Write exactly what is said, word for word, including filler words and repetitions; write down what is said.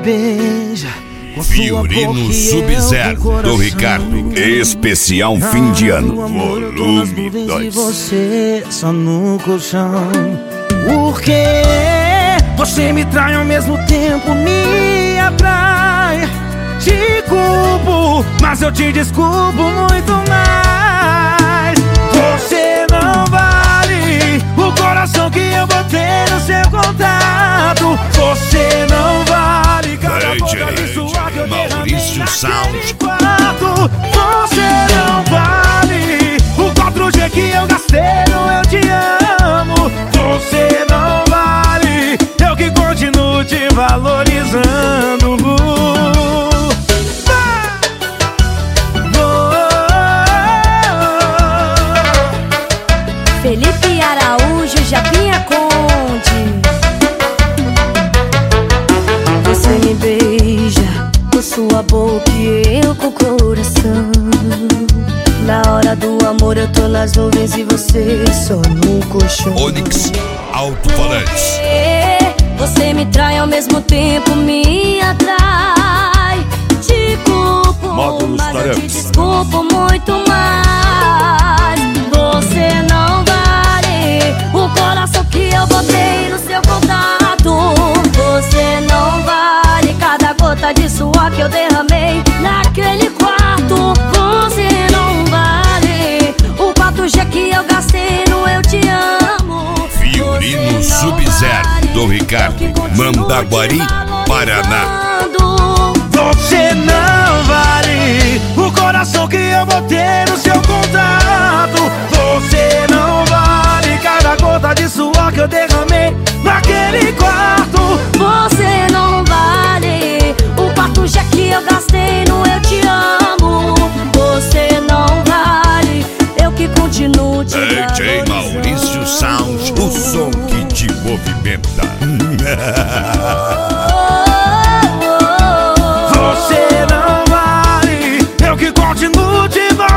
beija. Fiorino Sub-Zero do Ricardo. Especial fim de ano. Volume dois. Você só no colchão. Porque você me trai ao mesmo tempo me atrai. Te culpo, mas eu te desculpo muito mais. Você não vale o coração que eu botei no seu contato. Você não vale cada gota de suor que eu Maurício Sound. quarto. Você não vale o quatro G que eu gastei no Eu Te Amo. Você não vale, eu que continuo te valorizando. Felipe Araújo, Japinha Conde. Você me beija com sua boca e eu com o coração. Na hora do amor eu tô nas nuvens e você só no colchão. Onix Alto-Falantes. Você me trai ao mesmo tempo me atrai. Te culpo, Módulos mas eu te Tarepas. desculpo muito mais. Você não vale o coração que eu botei no seu contato. Você não vale cada gota de suor que eu derramei naquele quarto. Você não vale o quatro G que eu gastei no Eu Te Amo. Fiorino Sub-Zero do Ricardo. Mandaguari, Paraná. Você não vale o coração que eu botei no seu contato. Você não vale cada gota de suor que eu derramei naquele quarto. Você não vale o quatro G que eu gastei no Eu Te Amo. Você não vale, eu que continuo te D J valorizando. Maurício Sound, o som que te movimenta. Você não vale, eu que continuo te valorizando.